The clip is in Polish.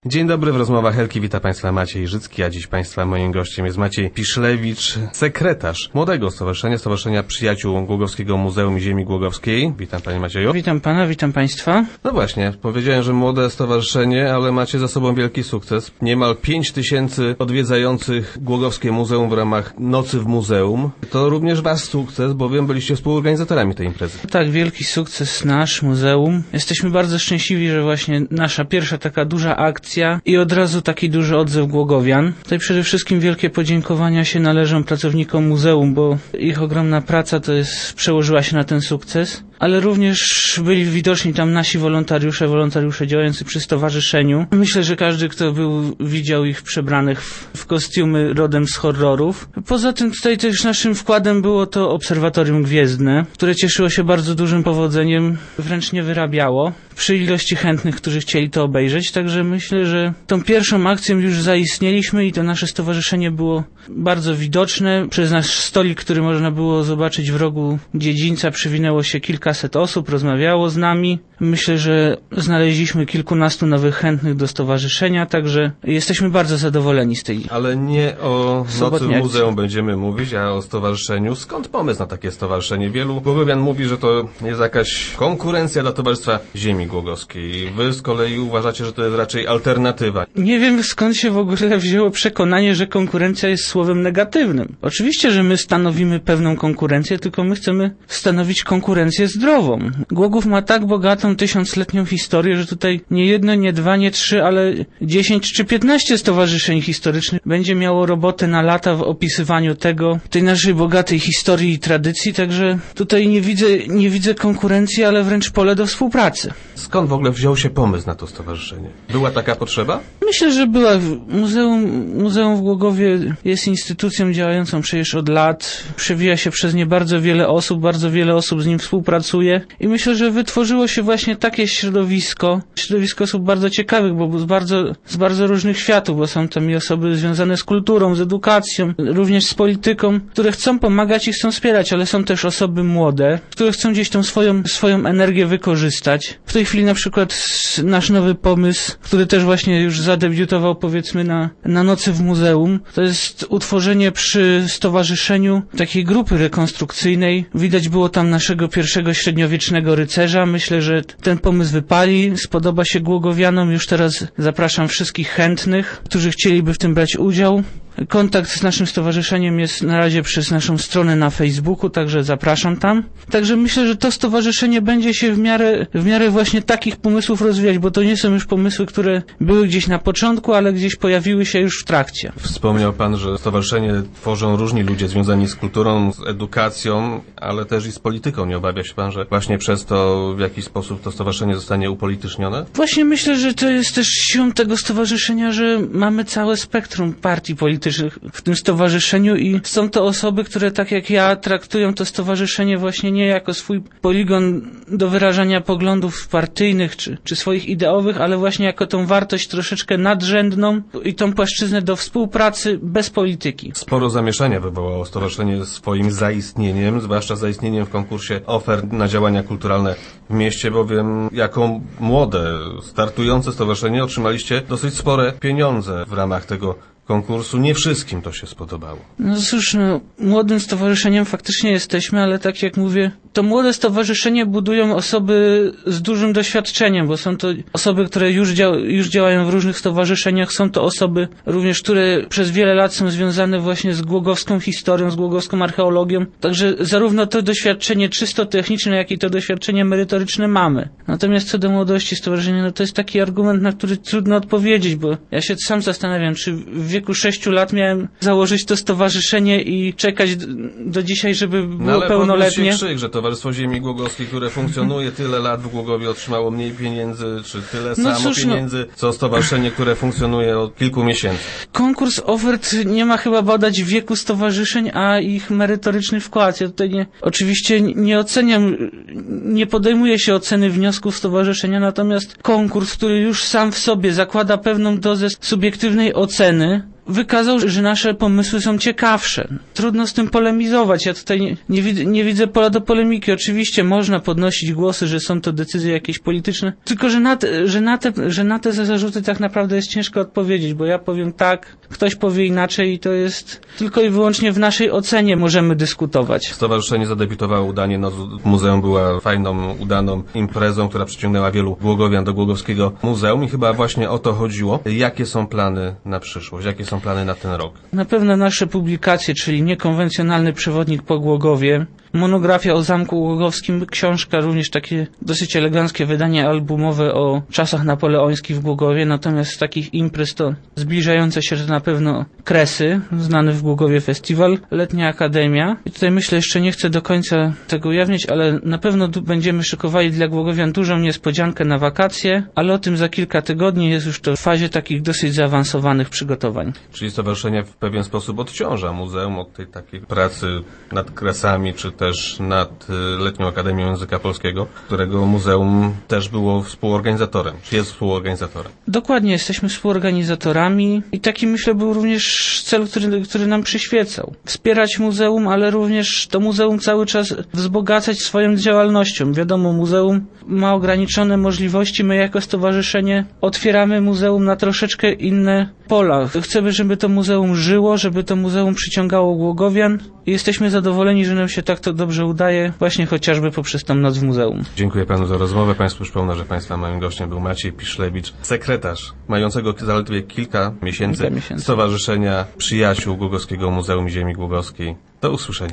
Dzień dobry, w rozmowach Helki wita Państwa Maciej Życki, a dziś Państwa moim gościem jest Maciej Piszlewicz, sekretarz młodego Stowarzyszenia Przyjaciół Głogowskiego Muzeum Ziemi Głogowskiej. Witam Panie Macieju. Witam Pana, witam Państwa. No właśnie, powiedziałem, że młode stowarzyszenie, ale macie za sobą wielki sukces. Niemal 5000 odwiedzających Głogowskie Muzeum w ramach Nocy w Muzeum. To również Wasz sukces, bowiem byliście współorganizatorami tej imprezy. Tak, wielki sukces nasz, muzeum. Jesteśmy bardzo szczęśliwi, że właśnie nasza pierwsza taka duża akcja i od razu taki duży odzew głogowian. Tutaj przede wszystkim wielkie podziękowania się należą pracownikom muzeum, bo ich ogromna praca przełożyła się na ten sukces. Ale również byli widoczni tam nasi wolontariusze działający przy stowarzyszeniu. Myślę, że każdy, kto widział ich przebranych w kostiumy rodem z horrorów. Poza tym tutaj też naszym wkładem było to obserwatorium gwiezdne, które cieszyło się bardzo dużym powodzeniem, wręcz nie wyrabiało przy ilości chętnych, którzy chcieli to obejrzeć. Także myślę, że tą pierwszą akcją już zaistnieliśmy i to nasze stowarzyszenie było bardzo widoczne. Przez nasz stolik, który można było zobaczyć w rogu dziedzińca, przywinęło się kilkaset osób, rozmawiało z nami. Myślę, że znaleźliśmy kilkunastu nowych chętnych do stowarzyszenia, także jesteśmy bardzo zadowoleni z tej. Ale nie o Nocy w Muzeum będziemy mówić, a o stowarzyszeniu. Skąd pomysł na takie stowarzyszenie? Wielu głogowian mówi, że to jest jakaś konkurencja dla Towarzystwa Ziemi Głogowskiej. Wy z kolei uważacie, że to jest raczej alternatywa. Nie wiem, skąd się w ogóle wzięło przekonanie, że konkurencja jest słowem negatywnym. Oczywiście, że my stanowimy pewną konkurencję, tylko my chcemy stanowić konkurencję zdrową. Głogów ma tak bogatą 1000-letnią historię, że tutaj nie jedno, nie dwa, nie trzy, ale 10 czy 15 stowarzyszeń historycznych będzie miało robotę na lata w opisywaniu tej naszej bogatej historii i tradycji, także tutaj nie widzę konkurencji, ale wręcz pole do współpracy. Skąd w ogóle wziął się pomysł na to stowarzyszenie? Była taka potrzeba? Myślę, że była. Muzeum w Głogowie jest instytucją działającą przecież od lat. Przewija się przez nie bardzo wiele osób z nim współpracuje i myślę, że wytworzyło się właśnie takie środowisko osób bardzo ciekawych, bo z bardzo różnych światów, bo są tam i osoby związane z kulturą, z edukacją, również z polityką, które chcą pomagać i chcą wspierać, ale są też osoby młode, które chcą gdzieś tą swoją energię wykorzystać. W tej chwili na przykład nasz nowy pomysł, który też właśnie już zadebiutował powiedzmy na Nocy w Muzeum, to jest utworzenie przy stowarzyszeniu takiej grupy rekonstrukcyjnej. Widać było tam naszego pierwszego średniowiecznego rycerza. Myślę, że ten pomysł wypali, spodoba się głogowianom. Już teraz zapraszam wszystkich chętnych, którzy chcieliby w tym brać udział. Kontakt z naszym stowarzyszeniem jest na razie przez naszą stronę na Facebooku, także zapraszam tam. Także myślę, że to stowarzyszenie będzie się w miarę właśnie takich pomysłów rozwijać, bo to nie są już pomysły, które były gdzieś na początku, ale gdzieś pojawiły się już w trakcie. Wspomniał Pan, że stowarzyszenie tworzą różni ludzie związani z kulturą, z edukacją, ale też i z polityką. Nie obawia się Pan, że właśnie przez to w jakiś sposób to stowarzyszenie zostanie upolitycznione? Właśnie myślę, że to jest też siłą tego stowarzyszenia, że mamy całe spektrum partii politycznych w tym stowarzyszeniu i są to osoby, które tak jak ja traktują to stowarzyszenie właśnie nie jako swój poligon do wyrażania poglądów partyjnych czy swoich ideowych, ale właśnie jako tą wartość troszeczkę nadrzędną i tą płaszczyznę do współpracy bez polityki. Sporo zamieszania wywołało stowarzyszenie swoim zaistnieniem, zwłaszcza zaistnieniem w konkursie ofert na działania kulturalne w mieście, bowiem jako młode, startujące stowarzyszenie otrzymaliście dosyć spore pieniądze w ramach tego konkursu. Nie wszystkim to się spodobało. No cóż, młodym stowarzyszeniem faktycznie jesteśmy, ale tak jak mówię, to młode stowarzyszenie budują osoby z dużym doświadczeniem, bo są to osoby, które już działają w różnych stowarzyszeniach, są to osoby również, które przez wiele lat są związane właśnie z głogowską historią, z głogowską archeologią, także zarówno to doświadczenie czysto techniczne, jak i to doświadczenie merytoryczne mamy. Natomiast co do młodości stowarzyszenia, no to jest taki argument, na który trudno odpowiedzieć, bo ja się sam zastanawiam, czy w wieku 6 lat miałem założyć to stowarzyszenie i czekać do dzisiaj, żeby było pełnoletnie. Ale krzyk, że Towarzystwo Ziemi Głogowskiej, które funkcjonuje tyle lat w Głogowie, otrzymało mniej pieniędzy, czy tyle samo pieniędzy, co stowarzyszenie, które funkcjonuje od kilku miesięcy. Konkurs ofert nie ma chyba badać wieku stowarzyszeń, a ich merytoryczny wkład. Ja tutaj oczywiście nie oceniam, nie podejmuję się oceny wniosków stowarzyszenia, natomiast konkurs, który już sam w sobie zakłada pewną dozę subiektywnej oceny, wykazał, że nasze pomysły są ciekawsze. Trudno z tym polemizować. Ja tutaj nie widzę pola do polemiki. Oczywiście można podnosić głosy, że są to decyzje jakieś polityczne, tylko że na te zarzuty tak naprawdę jest ciężko odpowiedzieć, bo ja powiem tak, ktoś powie inaczej i to jest tylko i wyłącznie w naszej ocenie możemy dyskutować. Stowarzyszenie zadebiutowało udanie muzeum, była fajną, udaną imprezą, która przyciągnęła wielu głogowian do Głogowskiego Muzeum i chyba właśnie o to chodziło. Jakie są plany na przyszłość? Jakie są plany na ten rok? Na pewno nasze publikacje, czyli Niekonwencjonalny przewodnik po Głogowie, monografia o Zamku Głogowskim, książka, również takie dosyć eleganckie wydanie albumowe o czasach napoleońskich w Głogowie, natomiast z takich imprez to zbliżające się, że na pewno Kresy, znany w Głogowie festiwal, Letnia Akademia. I tutaj myślę, jeszcze nie chcę do końca tego ujawnić, ale na pewno będziemy szykowali dla głogowian dużą niespodziankę na wakacje, ale o tym za kilka tygodni, jest już to w fazie takich dosyć zaawansowanych przygotowań. Czyli stowarzyszenie w pewien sposób odciąża muzeum od tej takiej pracy nad Kresami, czy też nad Letnią Akademią Języka Polskiego, którego muzeum też było współorganizatorem, czy jest współorganizatorem. Dokładnie, jesteśmy współorganizatorami i taki, myślę, był również cel, który nam przyświecał. Wspierać muzeum, ale również to muzeum cały czas wzbogacać swoją działalnością. Wiadomo, muzeum ma ograniczone możliwości, my jako stowarzyszenie otwieramy muzeum na troszeczkę inne pola. Chcemy, żeby to muzeum żyło, żeby to muzeum przyciągało głogowian i jesteśmy zadowoleni, że nam się tak to dobrze udaje, właśnie chociażby poprzez tą noc w muzeum. Dziękuję panu za rozmowę. Państwu przypomnę, że państwa moim gościem był Maciej Piszlewicz, sekretarz mającego zaledwie kilka miesięcy Stowarzyszenia Przyjaciół Głogowskiego Muzeum Ziemi Głogowskiej. Do usłyszenia.